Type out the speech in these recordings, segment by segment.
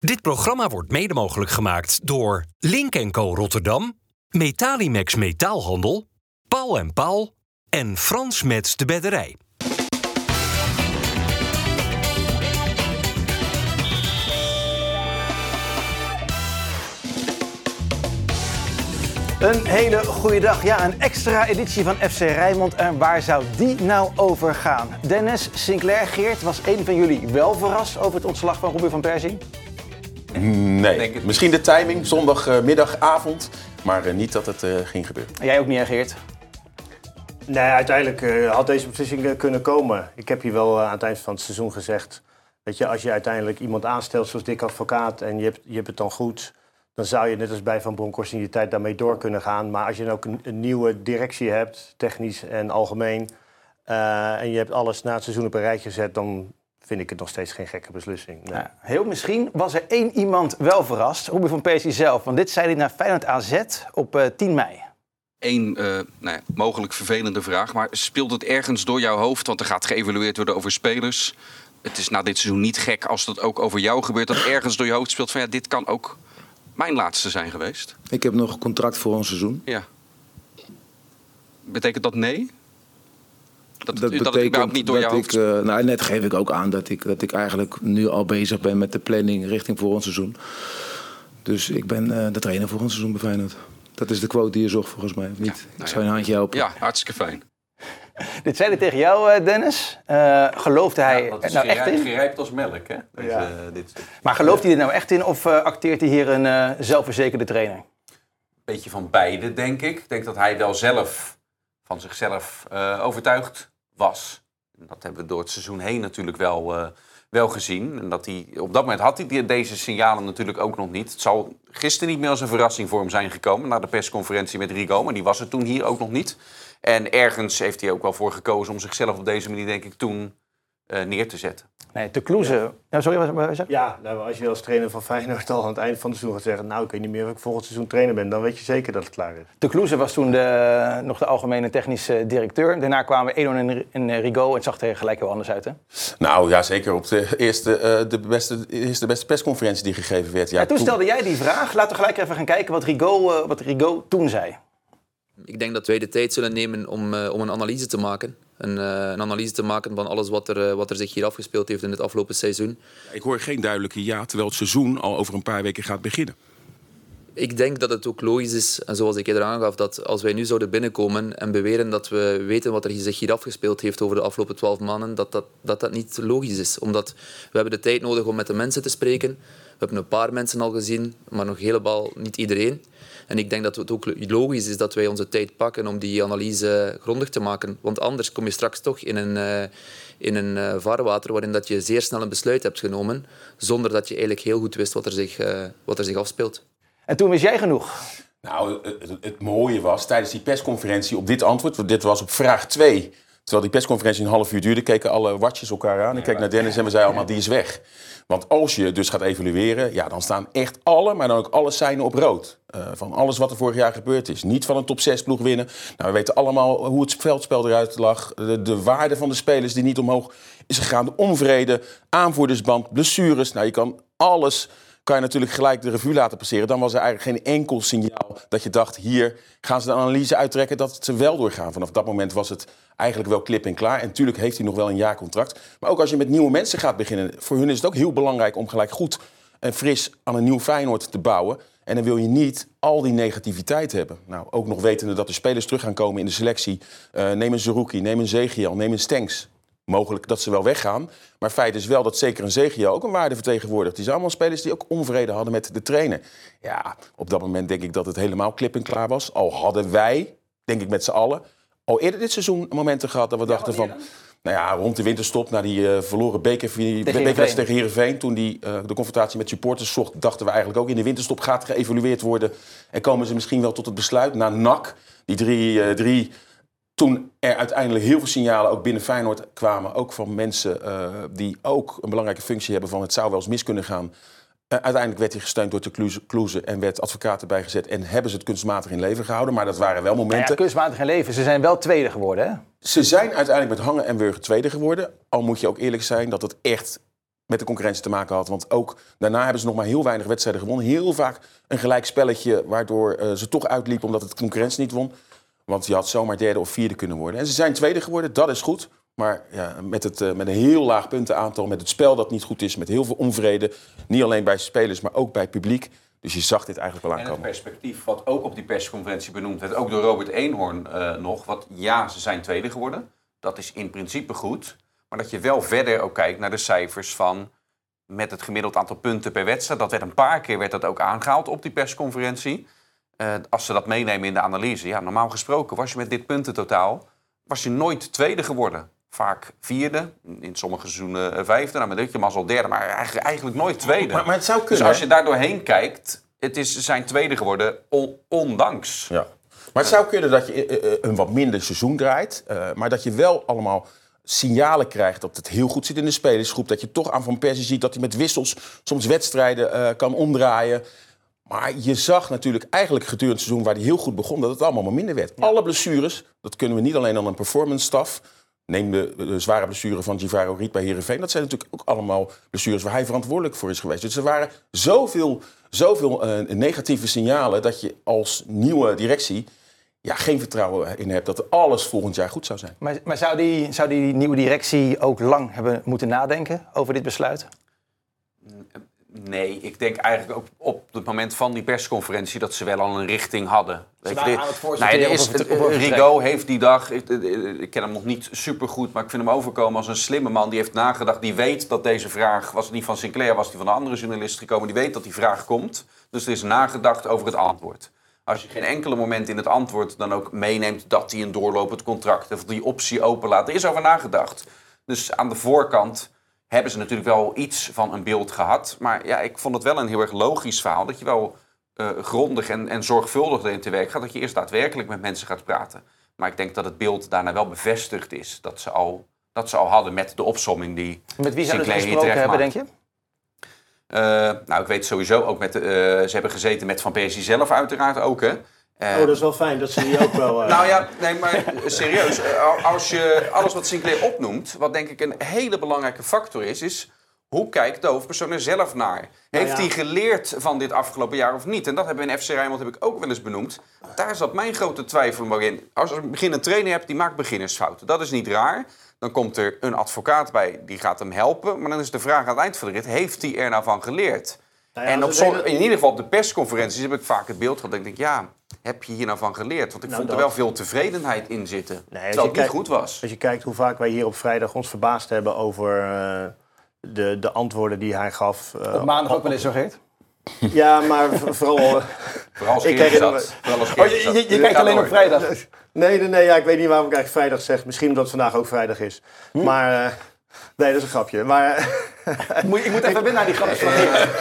Dit programma wordt mede mogelijk gemaakt door Link & Co Rotterdam, Metalimax Metaalhandel, Paul & Paul en Frans Metz de Bedderij. Een hele goede dag. Ja, een extra editie van FC Rijnmond. En waar zou die nou over gaan? Dennis, Sinclair, Geert, was een van jullie wel verrast over het ontslag van Robin van Persie? Nee, misschien de timing, zondagmiddagavond, maar niet dat het ging gebeuren. En jij ook niet, hè, Geert? Nee, uiteindelijk had deze beslissing kunnen komen. Ik heb hier wel aan het eind van het seizoen gezegd, weet je, als je uiteindelijk iemand aanstelt zoals Dick Advocaat en je hebt het dan goed, dan zou je net als bij Van Bronckhorst in je tijd daarmee door kunnen gaan. Maar als je dan ook een nieuwe directie hebt, technisch en algemeen, en je hebt alles na het seizoen op een rijtje gezet, dan vind ik het nog steeds geen gekke beslissing. Nee. Ja, heel misschien was er één iemand wel verrast, Robin van Persie zelf. Want dit zei hij naar Feyenoord AZ op 10 mei. Eén mogelijk vervelende vraag, maar speelt het ergens door jouw hoofd? Want er gaat geëvalueerd worden over spelers. Het is na dit seizoen niet gek als dat ook over jou gebeurt, dat ergens door je hoofd speelt van ja, dit kan ook mijn laatste zijn geweest. Ik heb nog een contract voor een seizoen. Ja. Betekent dat nee? Dat betekent het überhaupt niet door jouw hoofd speelt? Net geef ik ook aan dat ik eigenlijk nu al bezig ben met de planning richting volgend seizoen. Dus ik ben de trainer volgend seizoen bij Feyenoord. Dat is de quote die je zocht volgens mij, of niet? Ik zou je een handje helpen. Ja, hartstikke fijn. Dit zei hij tegen jou, Dennis. Geloofde hij er nou echt in? Gerijpt als melk, hè? Maar gelooft hij er nou echt in of acteert hij hier een zelfverzekerde trainer? Beetje van beide, denk ik. Ik denk dat hij wel zelf van zichzelf overtuigd was. En dat hebben we door het seizoen heen natuurlijk wel gezien. En dat hij, op dat moment had hij deze signalen natuurlijk ook nog niet. Het zal gisteren niet meer als een verrassing voor hem zijn gekomen na de persconferentie met Rigo. Maar die was er toen hier ook nog niet. En ergens heeft hij ook wel voor gekozen om zichzelf op deze manier, denk ik, toen neer te zetten. Nee, te Kloeze. Ja. Ja, sorry, wat zeg je? Ja, nou, als je als trainer van Feyenoord al aan het eind van het seizoen gaat zeggen, nou, ik weet niet meer of ik volgend seizoen trainer ben, dan weet je zeker dat het klaar is. De Kloeze was toen nog de algemene technische directeur. Daarna kwamen Edon en Rigo en het zag er gelijk heel anders uit, hè? Nou ja, zeker op de eerste beste persconferentie die gegeven werd. Ja, toen stelde jij die vraag. Laten we gelijk even gaan kijken wat Rigo toen zei. Ik denk dat wij de tijd zullen nemen om een analyse te maken. Een analyse te maken van alles wat er zich hier afgespeeld heeft in het afgelopen seizoen. Ik hoor geen duidelijke ja, terwijl het seizoen al over een paar weken gaat beginnen. Ik denk dat het ook logisch is, en zoals ik eerder aangaf, dat als wij nu zouden binnenkomen en beweren dat we weten wat er zich hier afgespeeld heeft over de afgelopen 12 maanden, dat niet logisch is. Omdat we hebben de tijd nodig om met de mensen te spreken. We hebben een paar mensen al gezien, maar nog helemaal niet iedereen. En ik denk dat het ook logisch is dat wij onze tijd pakken om die analyse grondig te maken. Want anders kom je straks toch in een vaarwater waarin dat je zeer snel een besluit hebt genomen, zonder dat je eigenlijk heel goed wist wat er zich afspeelt. En toen wist jij genoeg? Nou, het mooie was, tijdens die persconferentie op dit antwoord, want dit was op vraag 2... Terwijl die persconferentie een half uur duurde, keken alle watjes elkaar aan. Ik keek naar Dennis en we zeiden allemaal, die is weg. Want als je dus gaat evalueren, ja, dan staan echt maar dan ook alle seinen op rood. Van alles wat er vorig jaar gebeurd is. Niet van een top 6 ploeg winnen. Nou, we weten allemaal hoe het veldspel eruit lag. De waarde van de spelers die niet omhoog is gegaan. De onvrede, aanvoerdersband, blessures. Nou, je kan alles... kan je natuurlijk gelijk de revue laten passeren. Dan was er eigenlijk geen enkel signaal dat je dacht, hier gaan ze de analyse uittrekken dat ze wel doorgaan. Vanaf dat moment was het eigenlijk wel klip en klaar. En natuurlijk heeft hij nog wel een jaarcontract. Maar ook als je met nieuwe mensen gaat beginnen, voor hun is het ook heel belangrijk om gelijk goed en fris aan een nieuw Feyenoord te bouwen. En dan wil je niet al die negativiteit hebben. Nou, ook nog wetende dat er spelers terug gaan komen in de selectie. Neem een Zerouki, neem een Zegiel, neem een Stenks. Mogelijk dat ze wel weggaan. Maar feit is wel dat zeker een Zegiel ook een waarde vertegenwoordigt. Die zijn allemaal spelers die ook onvrede hadden met de trainer. Ja, op dat moment denk ik dat het helemaal klip en klaar was. Al hadden wij, denk ik met z'n allen, al eerder dit seizoen momenten gehad dat we dachten van... Nou ja, rond de winterstop, na die verloren bekerwedstrijd tegen Heerenveen... toen de confrontatie met supporters zocht, dachten we eigenlijk ook... in de winterstop gaat geëvalueerd worden... en komen ze misschien wel tot het besluit. Na NAC, die drie toen er uiteindelijk heel veel signalen ook binnen Feyenoord kwamen... ook van mensen die ook een belangrijke functie hebben van... het zou wel eens mis kunnen gaan... uiteindelijk werd hij gesteund door de Kloeze en werd advocaat erbij gezet... en hebben ze het kunstmatig in leven gehouden. Maar dat waren wel momenten... Ja, kunstmatig in leven. Ze zijn wel tweede geworden, hè? Ze zijn uiteindelijk met hangen en wurgen tweede geworden. Al moet je ook eerlijk zijn dat het echt met de concurrentie te maken had. Want ook daarna hebben ze nog maar heel weinig wedstrijden gewonnen. Heel vaak een gelijk spelletje waardoor ze toch uitliepen omdat het concurrentie niet won. Want je had zomaar derde of vierde kunnen worden. En ze zijn tweede geworden, dat is goed. Maar ja, met een heel laag puntenaantal, met het spel dat niet goed is, met heel veel onvrede. Niet alleen bij spelers, maar ook bij het publiek. Dus je zag dit eigenlijk wel aankomen. En het perspectief wat ook op die persconferentie benoemd werd, ook door Robert Eenhoorn nog. Ze zijn tweede geworden. Dat is in principe goed. Maar dat je wel verder ook kijkt naar de cijfers van met het gemiddeld aantal punten per wedstrijd. Dat werd een paar keer ook aangehaald op die persconferentie. Als ze dat meenemen in de analyse. Ja, normaal gesproken was je met dit puntentotaal was je nooit tweede geworden. Vaak vierde, in sommige seizoenen vijfde. Nou, met je mazzel derde, maar eigenlijk nooit tweede. Maar het zou kunnen. Dus als je daar doorheen kijkt, ze zijn tweede geworden ondanks. Ja. Maar het zou kunnen dat je een wat minder seizoen draait. Maar dat je wel allemaal signalen krijgt dat het heel goed zit in de spelersgroep. Dat je toch aan Van Persie ziet dat hij met wissels soms wedstrijden kan omdraaien. Maar je zag natuurlijk eigenlijk gedurende het seizoen waar hij heel goed begon, dat het allemaal maar minder werd. Ja. Alle blessures, dat kunnen we niet alleen aan een performance staf. Neem de zware blessure van Givaro Riet bij Heerenveen. Dat zijn natuurlijk ook allemaal blessures waar hij verantwoordelijk voor is geweest. Dus er waren zoveel negatieve signalen dat je als nieuwe directie geen vertrouwen in hebt dat alles volgend jaar goed zou zijn. Maar zou die nieuwe directie ook lang hebben moeten nadenken over dit besluit? Nee, ik denk eigenlijk ook op het moment van die persconferentie dat ze wel al een richting hadden. Rigaud heeft die dag, ik ken hem nog niet supergoed, maar ik vind hem overkomen als een slimme man. Die heeft nagedacht, die weet dat deze vraag, was het niet van Sinclair, was die van de andere journalist gekomen, die weet dat die vraag komt. Dus er is nagedacht over het antwoord. Als je geen enkele moment in het antwoord dan ook meeneemt dat hij een doorlopend contract heeft, of die optie openlaat, er is over nagedacht. Dus aan de voorkant hebben ze natuurlijk wel iets van een beeld gehad. Maar ja, ik vond het wel een heel erg logisch verhaal. Dat je wel grondig en zorgvuldig erin te werk gaat. Dat je eerst daadwerkelijk met mensen gaat praten. Maar ik denk dat het beeld daarna wel bevestigd is. Dat ze al hadden met de opsomming die met wie Sinclair zouden ze gesproken hebben, denk je? Ik weet sowieso ook ze hebben gezeten met Van Persie zelf uiteraard ook. Hè. Dat is wel fijn dat ze die ook wel... Nou ja, nee, maar serieus. Als je alles wat Sinclair opnoemt, wat denk ik een hele belangrijke factor is hoe kijkt de hoofdpersoon er zelf naar? Heeft hij geleerd van dit afgelopen jaar of niet? En dat hebben we in FC Rijnmond heb ik ook wel eens benoemd. Daar zat mijn grote twijfel in. Als je een trainer hebt, die maakt beginnersfouten. Dat is niet raar. Dan komt er een advocaat bij, die gaat hem helpen. Maar dan is de vraag aan het eind van de rit, heeft hij er nou van geleerd? Nou ja, en in ieder geval op de persconferenties heb ik vaak het beeld gehad. Dat ik denk, heb je hier nou van geleerd? Want ik vond er wel veel tevredenheid in zitten. Terwijl het niet goed was. Als je kijkt hoe vaak wij hier op vrijdag ons verbaasd hebben over de antwoorden die hij gaf. Op maandag ook wel eens zo, Geert? Ja, maar vooral... Vooral als Geert zat. Je kijkt alleen op vrijdag. Nee, ik weet niet waarom ik eigenlijk vrijdag zeg. Misschien omdat het vandaag ook vrijdag is. Maar... nee, dat is een grapje. Maar... ik moet even binnen naar die grapjes van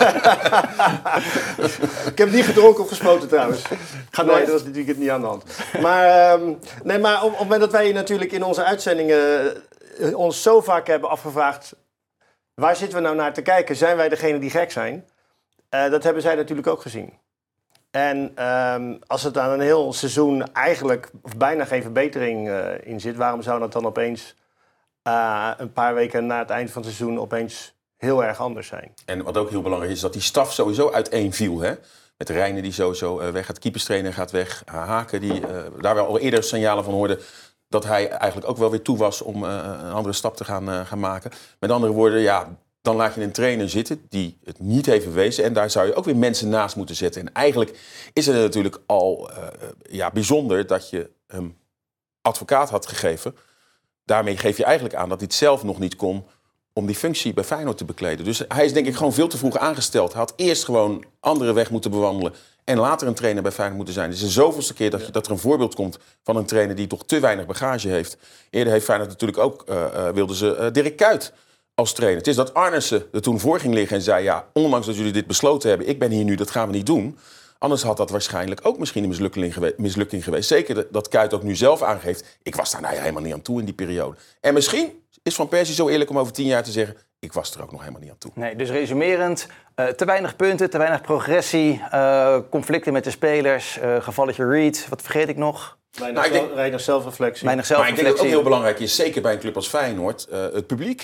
Ik heb niet gedronken of gespoten trouwens. Nee, dat was natuurlijk niet aan de hand. Maar, maar op het moment dat wij natuurlijk in onze uitzendingen ons zo vaak hebben afgevraagd... waar zitten we nou naar te kijken? Zijn wij degene die gek zijn? Dat hebben zij natuurlijk ook gezien. En als het aan een heel seizoen eigenlijk of bijna geen verbetering in zit... waarom zou dat dan opeens... een paar weken na het eind van het seizoen opeens heel erg anders zijn. En wat ook heel belangrijk is dat die staf sowieso uiteen viel. Hè? Met Reijnen die sowieso weg gaat, keeperstrainer gaat weg. Haken die daar wel al eerder signalen van hoorde... dat hij eigenlijk ook wel weer toe was om een andere stap te gaan maken. Met andere woorden, dan laat je een trainer zitten die het niet heeft bewezen. En daar zou je ook weer mensen naast moeten zetten. En eigenlijk is het natuurlijk al bijzonder dat je hem advocaat had gegeven... Daarmee geef je eigenlijk aan dat hij het zelf nog niet kon om die functie bij Feyenoord te bekleden. Dus hij is denk ik gewoon veel te vroeg aangesteld. Hij had eerst gewoon andere weg moeten bewandelen en later een trainer bij Feyenoord moeten zijn. Het is de zoveelste keer dat er een voorbeeld komt van een trainer die toch te weinig bagage heeft. Eerder heeft Feyenoord natuurlijk ook, wilden ze Dirk Kuyt als trainer. Het is dat Arnissen er toen voor ging liggen en zei, ondanks dat jullie dit besloten hebben, ik ben hier nu, dat gaan we niet doen. Anders had dat waarschijnlijk ook misschien een mislukking geweest. Zeker dat Kuyt ook nu zelf aangeeft... ik was daar helemaal niet aan toe in die periode. En misschien is Van Persie zo eerlijk om over 10 jaar te zeggen... ik was er ook nog helemaal niet aan toe. Nee, dus resumerend, te weinig punten, te weinig progressie... conflicten met de spelers, gevalletje Reed. Wat vergeet ik nog? Weinig zelfreflectie. Maar ik denk dat het ook heel belangrijk is, zeker bij een club als Feyenoord... het publiek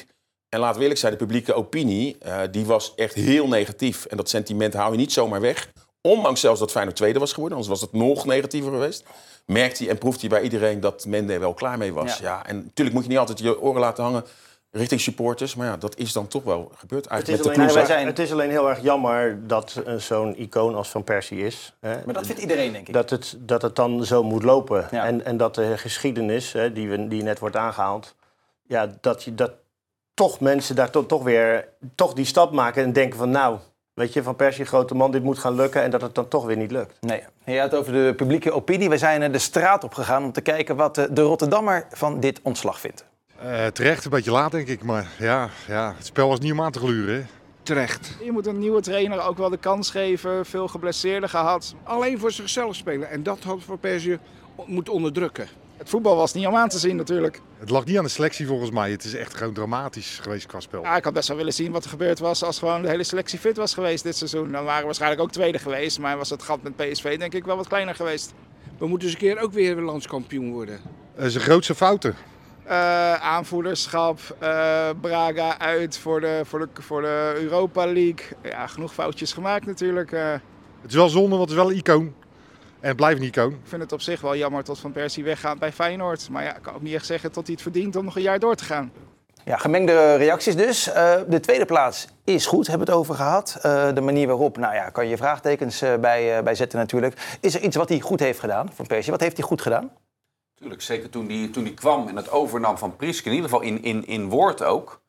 En laten we eerlijk zijn, de publieke opinie, die was echt heel negatief. En dat sentiment hou je niet zomaar weg. Ondanks zelfs dat Feyenoord tweede was geworden, anders was het nog negatiever geweest. Merkt hij en proeft hij bij iedereen dat men er wel klaar mee was. Ja, en natuurlijk moet je niet altijd je oren laten hangen richting supporters. Maar ja, dat is dan toch wel gebeurd. Het is alleen heel erg jammer dat zo'n icoon als Van Persie is. Hè? Maar dat vindt iedereen, denk ik. Dat het dan zo moet lopen. Ja. En dat de geschiedenis, hè, die net wordt aangehaald... Ja, dat toch mensen daar toch die stap maken en denken van... nou, weet je, Van Persie, grote man, dit moet gaan lukken... en dat het dan toch weer niet lukt. Nee, je had het over de publieke opinie. We zijn de straat op gegaan om te kijken wat de Rotterdammer van dit ontslag vindt. Terecht, een beetje laat denk ik, maar ja, het spel was niet om aan te gluren. Hè? Terecht. Je moet een nieuwe trainer ook wel de kans geven, veel geblesseerden gehad. Alleen voor zichzelf spelen en dat had Van Persie moeten onderdrukken. Het voetbal was niet om aan te zien natuurlijk. Het lag niet aan de selectie volgens mij, het is echt gewoon dramatisch geweest qua spel. Ja, ik had best wel willen zien wat er gebeurd was als gewoon de hele selectie fit was geweest dit seizoen. Dan waren we waarschijnlijk ook tweede geweest, maar was het gat met PSV denk ik wel wat kleiner geweest. We moeten eens een keer ook weer landskampioen worden. Zijn grootste fouten. Aanvoerderschap, Braga uit voor de Europa League. Ja, genoeg foutjes gemaakt natuurlijk. Het is wel zonde, want het is wel een icoon. En het blijft een icoon. Ik vind het op zich wel jammer tot Van Persie weggaat bij Feyenoord. Maar ja, ik kan ook niet echt zeggen tot hij het verdient om nog een jaar door te gaan. Ja, gemengde reacties dus. De tweede plaats is goed, hebben we het over gehad. De manier waarop, nou ja, kan je vraagtekens bij zetten natuurlijk. Is er iets wat hij goed heeft gedaan, Van Persie? Wat heeft hij goed gedaan? Tuurlijk, zeker toen die kwam en het overnam van Prisk, in ieder geval in woord ook.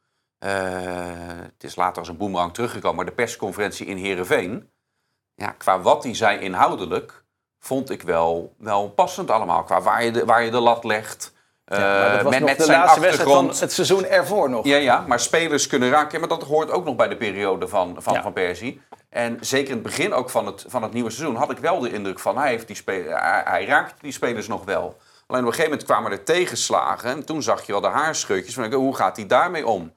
Het is later als een boemerang teruggekomen, maar de persconferentie in Heerenveen. Ja, qua wat hij zei inhoudelijk, vond ik wel passend allemaal. Qua waar je de lat legt. Maar dat was nog met de zijn laatste wedstrijd achtergrond. van het seizoen ervoor nog. Ja, maar spelers kunnen raken. Maar dat hoort ook nog bij de periode van Persie. En zeker in het begin ook van het nieuwe seizoen had ik wel de indruk van hij raakt die spelers nog wel. Alleen op een gegeven moment kwamen er tegenslagen. En toen zag je wel de haarscheurtjes. Van, hoe gaat hij daarmee om?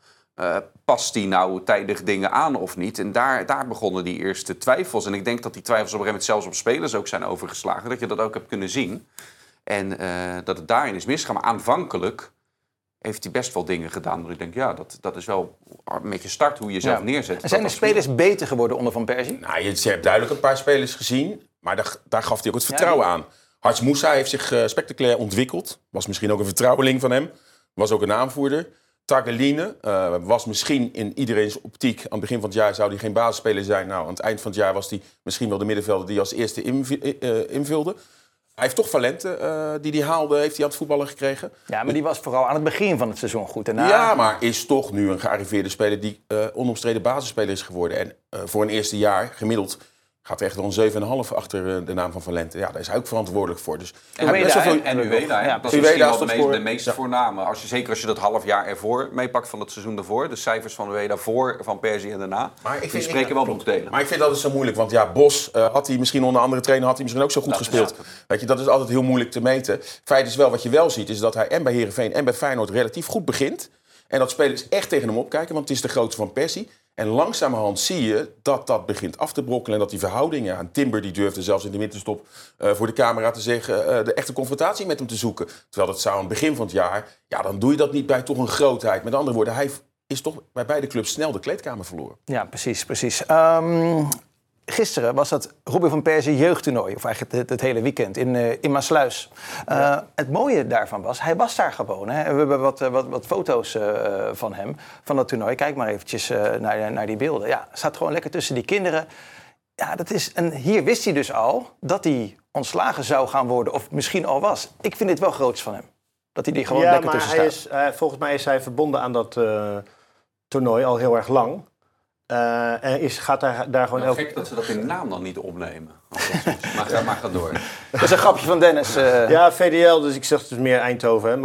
Past hij nou tijdig dingen aan of niet? En daar begonnen die eerste twijfels. En ik denk dat die twijfels op een gegeven moment zelfs op spelers ook zijn overgeslagen. Dat je dat ook hebt kunnen zien. En dat het daarin is misgegaan. Maar aanvankelijk heeft hij best wel dingen gedaan. Ik denk, ja, dat is wel met je start hoe je jezelf neerzet. En zijn de spelers beter geworden onder Van Persie? Nou, je hebt duidelijk een paar spelers gezien. Maar daar gaf hij ook het vertrouwen aan. Harts Moussa heeft zich spectaculair ontwikkeld. Was misschien ook een vertrouweling van hem. Was ook een aanvoerder. Tageline was misschien in iedereen's optiek... aan het begin van het jaar zou hij geen basisspeler zijn. Nou, aan het eind van het jaar was hij misschien wel de middenvelder... die als eerste invulde. Hij heeft toch talenten die hij haalde, heeft hij aan het voetballen gekregen. Ja, maar die was vooral aan het begin van het seizoen goed. Daarna... Ja, maar is toch nu een gearriveerde speler... die onomstreden basisspeler is geworden. En voor een eerste jaar, gemiddeld... gaat er echt wel een 7,5 achter de naam van Valente. Ja, daar is hij ook verantwoordelijk voor. Dus En Ueda, dat is misschien wel de meest ja. voorname. Zeker als je dat half jaar ervoor meepakt van het seizoen daarvoor. De cijfers van Ueda voor Van Persie en daarna. Die spreken wel boekdelen. Maar ik vind dat het zo moeilijk. Want ja, Bos had hij misschien onder andere trainer... had hij misschien ook zo goed gespeeld. Weet je, dat is altijd heel moeilijk te meten. Feit is wel, wat je wel ziet... is dat hij en bij Heerenveen en bij Feyenoord relatief goed begint. En dat spelers echt tegen hem opkijken. Want het is de grootste Van Persie. En langzamerhand zie je dat begint af te brokkelen... en dat die verhoudingen aan Timber... die durfde zelfs in de winterstop voor de camera te zeggen... de echte confrontatie met hem te zoeken. Terwijl dat zou aan het begin van het jaar... ja, dan doe je dat niet bij toch een grootheid. Met andere woorden, hij is toch bij beide clubs snel de kleedkamer verloren. Ja, precies. Gisteren was dat Robin van Persie jeugdtoernooi. Of eigenlijk het hele weekend in Maassluis. Het mooie daarvan was, hij was daar gewoon. Hè. We hebben wat foto's van hem, van dat toernooi. Kijk maar eventjes naar die beelden. Ja, staat gewoon lekker tussen die kinderen. Ja, en hier wist hij dus al dat hij ontslagen zou gaan worden. Of misschien al was. Ik vind dit wel groots van hem. Dat hij die gewoon lekker tussen staat. Volgens mij is hij verbonden aan dat toernooi al heel erg lang. En gaat daar gewoon... Nou, gek dat ze dat in de naam dan niet opnemen. Maar ga door. Dat is een grapje van Dennis. Ja, VDL, dus ik zeg dus meer Eindhoven. Hè,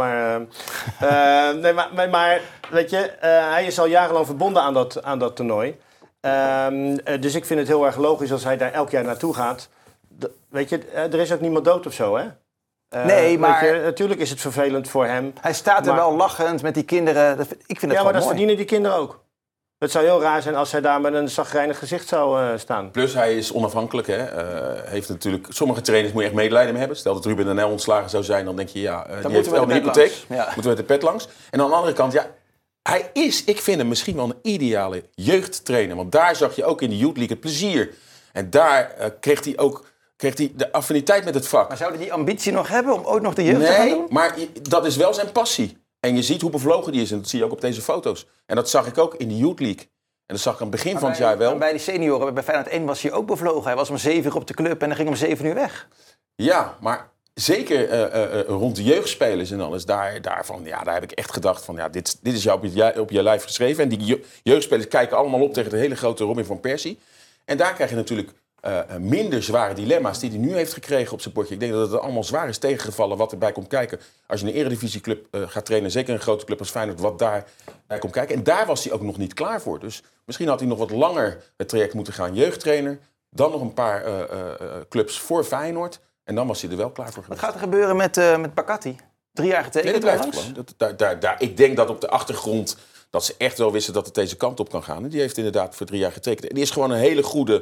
maar weet je, hij is al jarenlang verbonden aan dat toernooi. Dus ik vind het heel erg logisch als hij daar elk jaar naartoe gaat. Weet je, er is ook niemand dood of zo, hè? Nee, maar... natuurlijk is het vervelend voor hem. Hij staat er wel lachend met die kinderen. Ik vind het gewoon mooi. Ja, maar dat verdienen die kinderen ook. Het zou heel raar zijn als hij daar met een chagrijnig gezicht zou staan. Plus hij is onafhankelijk. Heeft natuurlijk, sommige trainers moet je echt medelijden mee hebben. Stel dat Ruben Danel ontslagen zou zijn, dan denk je... ja, die heeft wel een hypotheek. Ja. Moeten we met de pet langs. En aan de andere kant, ja, ik vind hem misschien wel een ideale jeugdtrainer. Want daar zag je ook in de Youth League het plezier. En daar kreeg hij de affiniteit met het vak. Maar zou hij die ambitie nog hebben om ook nog de jeugd te gaan doen? Nee, maar dat is wel zijn passie. En je ziet hoe bevlogen die is. En dat zie je ook op deze foto's. En dat zag ik ook in de Youth League. En dat zag ik aan het begin van het jaar wel. Bij die senioren, bij Feyenoord 1 was hij ook bevlogen. Hij was om 7 uur op de club en dan ging om 7 uur weg. Ja, maar zeker rond de jeugdspelers en alles. Daar heb ik echt gedacht van, ja, dit is jou op je lijf geschreven. En die jeugdspelers kijken allemaal op tegen de hele grote Robin van Persie. En daar krijg je natuurlijk minder zware dilemma's die hij nu heeft gekregen op zijn bordje. Ik denk dat het allemaal zwaar is tegengevallen wat erbij komt kijken. Als je een eredivisieclub gaat trainen, zeker een grote club als Feyenoord, wat daarbij komt kijken. En daar was hij ook nog niet klaar voor. Dus misschien had hij nog wat langer het traject moeten gaan. Jeugdtrainer, dan nog een paar clubs voor Feyenoord. En dan was hij er wel klaar voor geweest. Wat gaat er gebeuren met Bakati? 3 jaar getekend? Nee, dat blijft gewoon. Ik denk dat op de achtergrond dat ze echt wel wisten dat het deze kant op kan gaan. En die heeft inderdaad voor 3 jaar getekend. En die is gewoon een hele goede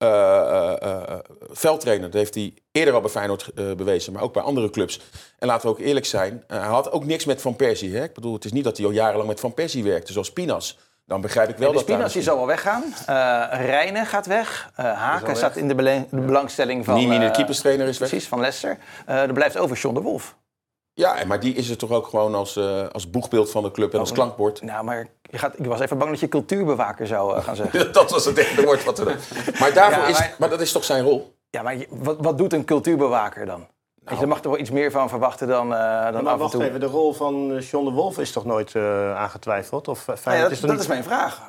veldtrainer. Dat heeft hij eerder al bij Feyenoord bewezen, maar ook bij andere clubs. En laten we ook eerlijk zijn, hij had ook niks met Van Persie. Hè? Ik bedoel, het is niet dat hij al jarenlang met Van Persie werkte, zoals Pinas. Dan begrijp ik wel dat Pinas die zal wel weggaan. Rijnen gaat weg. Haken staat in de belangstelling van... Niemi, de keeperstrainer, is weg. Precies, van Leicester. Er blijft over John de Wolf. Ja, maar die is er toch ook gewoon als boegbeeld van de club en als klankbord. Nou, maar ik was even bang dat je cultuurbewaker zou gaan zeggen. Dat was het echt woord wat er... Maar daarvoor maar dat is toch zijn rol? Ja, maar wat doet een cultuurbewaker dan? Nou, je mag er wel iets meer van verwachten dan af en toe. Wacht even, de rol van John de Wolf is toch nooit aangetwijfeld? Of dat is mijn vraag.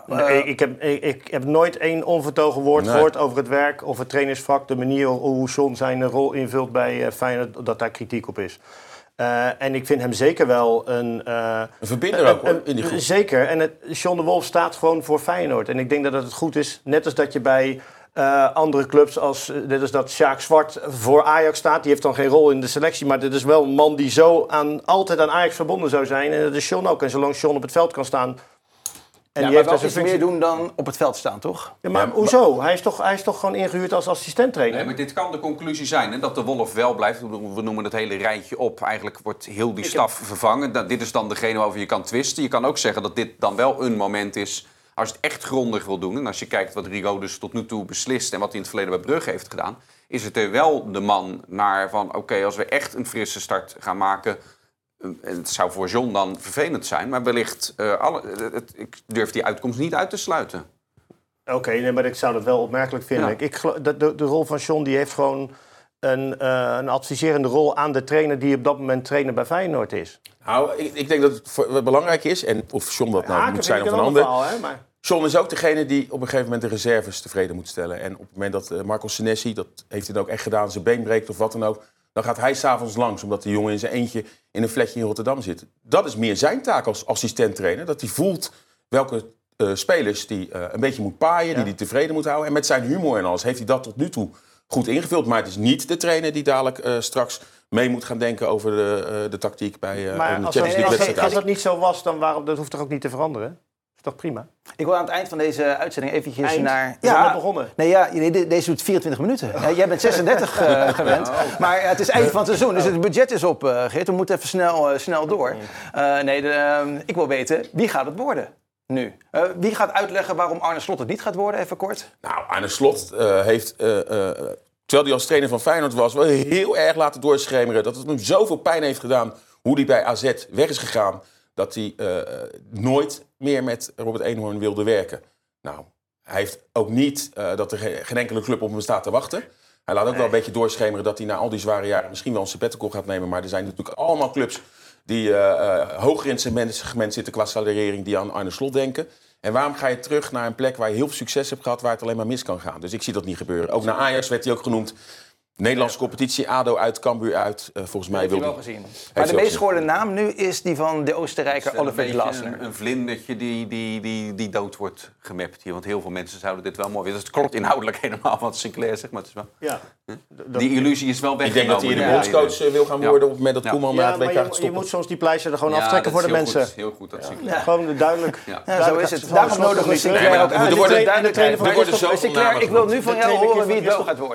Ik heb nooit één onvertogen woord gehoord over het werk of het trainersvak. De manier hoe John zijn rol invult bij Feyenoord, dat daar kritiek op is. En ik vind hem zeker wel een verbinder ook hoor, in die groep. Zeker. En John de Wolf staat gewoon voor Feyenoord. En ik denk dat het goed is, net als dat je bij andere clubs, net als dat Sjaak Zwart voor Ajax staat. Die heeft dan geen rol in de selectie. Maar dit is wel een man die altijd aan Ajax verbonden zou zijn. En dat is John ook. En zolang John op het veld kan staan... En die heeft wel iets meer doen dan op het veld staan, toch? Ja, maar hoezo? Hij is toch gewoon ingehuurd als assistenttrainer? Nee, maar dit kan de conclusie zijn, hè, dat de Wolf wel blijft. We noemen het hele rijtje op. Eigenlijk wordt heel die staf vervangen. Dit is dan degene waarover je kan twisten. Je kan ook zeggen dat dit dan wel een moment is... Als je het echt grondig wil doen, en als je kijkt wat Rigo dus tot nu toe beslist... en wat hij in het verleden bij Brugge heeft gedaan... is het er wel de man naar van... oké, als we echt een frisse start gaan maken... het zou voor John dan vervelend zijn... maar wellicht, ik durf die uitkomst niet uit te sluiten. Oké, nee, maar ik zou dat wel opmerkelijk vinden. Ja. De rol van John die heeft gewoon een adviserende rol... aan de trainer die op dat moment trainer bij Feyenoord is. Nou, ik denk dat het belangrijk is... en of John dat nou moet zijn of een ander... John is ook degene die op een gegeven moment de reserves tevreden moet stellen. En op het moment dat Marco Senesi, dat heeft hij dan ook echt gedaan... zijn been breekt of wat dan ook... dan gaat hij 's avonds langs, omdat die jongen in zijn eentje... in een flatje in Rotterdam zit. Dat is meer zijn taak als assistent-trainer. Dat hij voelt welke spelers die een beetje moet paaien... die hij tevreden moet houden. En met zijn humor en alles heeft hij dat tot nu toe goed ingevuld. Maar het is niet de trainer die dadelijk straks... mee moet gaan denken over de tactiek bij de Champions League-wedstrijd. Als dat niet zo was, dan dat hoeft toch ook niet te veranderen? Is toch prima? Ik wil aan het eind van deze uitzending eventjes naar... We zijn net begonnen. Nee, deze doet 24 minuten. Jij bent 36 gewend. Maar het is eind van het seizoen, dus het budget is op, Geert. We moeten even snel door. Ik wil weten, wie gaat het worden nu? Wie gaat uitleggen waarom Arne Slot het niet gaat worden, even kort? Nou, Arne Slot heeft... terwijl hij als trainer van Feyenoord was... wel heel erg laten doorschemeren... dat het hem zoveel pijn heeft gedaan... hoe hij bij AZ weg is gegaan... dat hij nooit meer met Robert Eenhoorn wilde werken. Nou, hij heeft ook niet dat er geen enkele club op hem staat te wachten. Hij laat ook wel een beetje doorschemeren... dat hij na al die zware jaren misschien wel een sabbatical gaat nemen... maar er zijn natuurlijk allemaal clubs... die hoger in het segment zitten qua salariering... die aan Arne Slot denken... En waarom ga je terug naar een plek waar je heel veel succes hebt gehad... waar het alleen maar mis kan gaan? Dus ik zie dat niet gebeuren. Ook naar Ajax werd hij ook genoemd. Nederlandse competitie, ADO uit, Cambuur uit. Volgens mij wilde hij wel gezien. Maar de meest gehoorde naam nu is die van de Oostenrijker Oliver Glasner. Een vlindertje die dood wordt gemapt hier. Want heel veel mensen zouden dit wel mooi vinden. Dus het klopt inhoudelijk helemaal wat Sinclair zegt. Maar het is wel... Die illusie is wel weggenomen. Ik denk dat hij de bondscoach wil gaan worden op het moment dat Koeman naar het WK gaat stoppen. Je moet soms die pleister er gewoon aftrekken voor de mensen. Goed, heel goed dat Sinclair. Gewoon duidelijk. Zo is het. Daarom nodigen we Sinclair ook uit. Sinclair, ik wil nu van jou horen wie het wel gaat worden.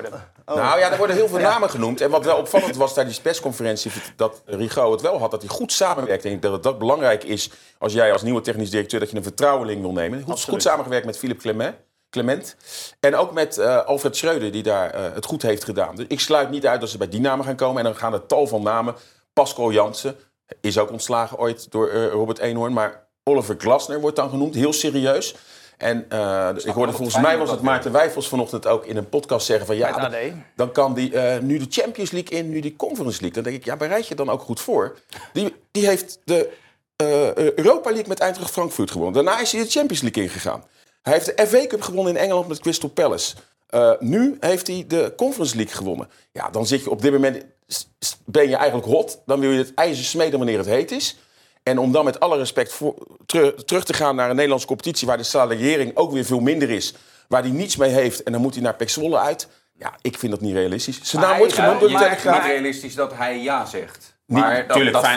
Nou ja, er worden heel veel namen genoemd. En wat wel opvallend was tijdens de persconferentie, dat Rigaud het wel had, dat hij goed samenwerkt. Ik denk dat het belangrijk is als jij als nieuwe technisch directeur dat je een vertrouweling wil nemen. Goed samengewerkt met Philippe Clement. En ook met Alfred Schreuder, die daar het goed heeft gedaan. Dus ik sluit niet uit dat ze bij die namen gaan komen. En dan gaan er tal van namen. Pascal Jansen is ook ontslagen ooit door Robert Eenhoorn. Maar Oliver Glasner wordt dan genoemd, heel serieus. En ik hoorde volgens mij was het Maarten Wijfels vanochtend ook in een podcast zeggen van ja, dan kan die nu de Champions League in, nu die Conference League. Dan denk ik, ja, bereid je dan ook goed voor. Die heeft de Europa League met Eintracht Frankfurt gewonnen. Daarna is hij de Champions League ingegaan. Hij heeft de FA Cup gewonnen in Engeland met Crystal Palace. Nu heeft hij de Conference League gewonnen. Ja, dan zit je op dit moment, ben je eigenlijk hot. Dan wil je het ijzer smeden wanneer het heet is. En om dan met alle respect terug te gaan naar een Nederlandse competitie waar de salariering ook weer veel minder is. Waar hij niets mee heeft en dan moet hij naar PEC Zwolle uit. Ja, ik vind dat niet realistisch. Zijn naam wordt genoemd door de Telegraaf. Het is niet realistisch dat hij ja zegt. Maar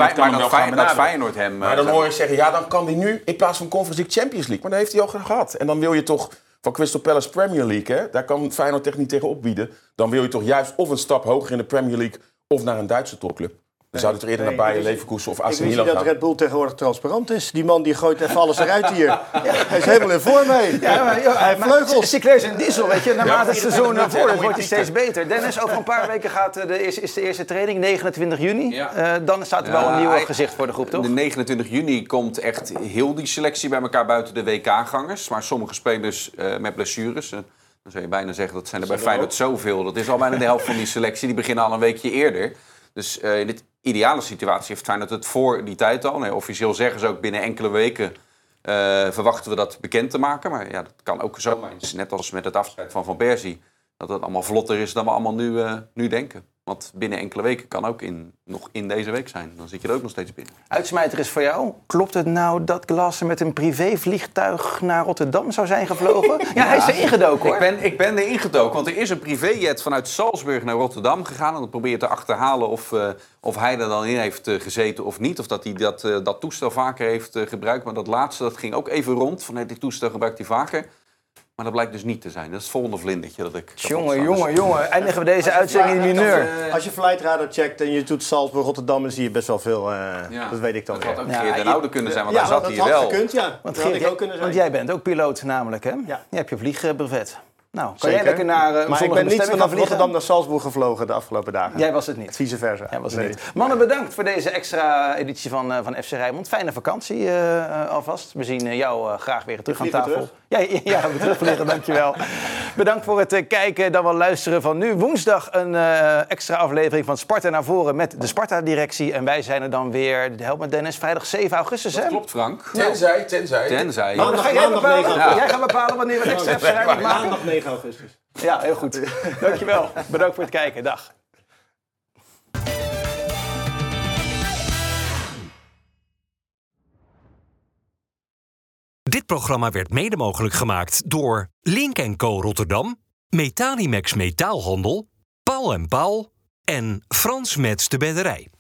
dat Feyenoord hem... Maar dan hoor je zeggen, ja, dan kan hij nu in plaats van Conference League Champions League. Maar dan heeft hij al gehad. En dan wil je toch van Crystal Palace Premier League, hè? Daar kan Feyenoord echt niet tegen opbieden. Dan wil je toch juist of een stap hoger in de Premier League of naar een Duitse topclub. Dan zou het er eerder naar Bayer Leverkusen of AC Milan gaan. Ik weet dat Red Bull tegenwoordig transparant is. Die man die gooit even alles eruit hier. Hij is helemaal in vorm mee. Hij heeft vleugels. Cycleus en Diesel, weet je. Naarmate het seizoen naar voren wordt hij steeds beter. Dennis, over een paar weken is de eerste training, 29 juni. Ja. Dan staat er wel een nieuw gezicht voor de groep, toch? De 29 juni komt echt heel die selectie bij elkaar buiten de WK-gangers. Maar sommige spelers met blessures... Dan zou je bijna zeggen, dat zijn er bij Feyenoord zoveel. Dat is al bijna de helft van die selectie. Die beginnen al een weekje eerder. Dus in dit ideale situatie heeft Feyenoord het voor die tijd al. Nee, officieel zeggen ze ook binnen enkele weken verwachten we dat bekend te maken. Maar ja, dat kan ook zomaar. Net als met het afscheid van Van Persie. Dat het allemaal vlotter is dan we allemaal nu denken. Want binnen enkele weken kan ook nog in deze week zijn. Dan zit je er ook nog steeds binnen. Uitsmijter is voor jou. Klopt het nou dat Glasser met een privévliegtuig naar Rotterdam zou zijn gevlogen? Ja, hij is er ingedoken, hoor. Ik ben er ingedoken. Want er is een privéjet vanuit Salzburg naar Rotterdam gegaan. En dan probeer je te achterhalen of hij er dan in heeft gezeten of niet. Of dat hij dat toestel vaker heeft gebruikt. Maar dat laatste, dat ging ook even rond. Van dit toestel gebruikt hij vaker. Maar dat blijkt dus niet te zijn. Dat is het volgende vlindertje dat ik... Jongen. Eindigen we deze uitzending in mineur. Als je Flightradar checkt en je doet Salzburg, Rotterdam, dan zie je best wel veel. Dat weet ik dan weer. Dat had ook Geert den Oude kunnen zijn, want daar zat hij wel. Ja, dat had gekund, ja. Dat had ik ook kunnen zijn. Want jij bent ook piloot namelijk, hè? Ja. Je hebt je vliegbrevet. Nou, kan Zeker. jij lekker naar maar ik ben niet vanaf Rotterdam naar Salzburg gevlogen de afgelopen dagen. Jij was het niet. Vice versa. Jij was het niet. Mannen, bedankt voor deze extra editie van FC Rijnmond. Fijne vakantie alvast. We zien jou graag weer terug aan tafel. Ja, weer terugvliegen, dankjewel. Bedankt voor het kijken, dan wel luisteren van nu. Woensdag een extra aflevering van Sparta naar voren met de Sparta-directie. En wij zijn er dan weer, help me Dennis, vrijdag 7 augustus. Dat klopt, Frank. Tenzij. Dan ga jij bepalen. Jij gaat bepalen wanneer we extra FC Rijnmond maken. Maandag 9 augustus. Ja, heel goed. Dankjewel. Bedankt voor het kijken. Dag. Dit programma werd mede mogelijk gemaakt door Link & Co Rotterdam, Metalimax Metaalhandel, Paul & Paul en Frans Metz de Bedderij.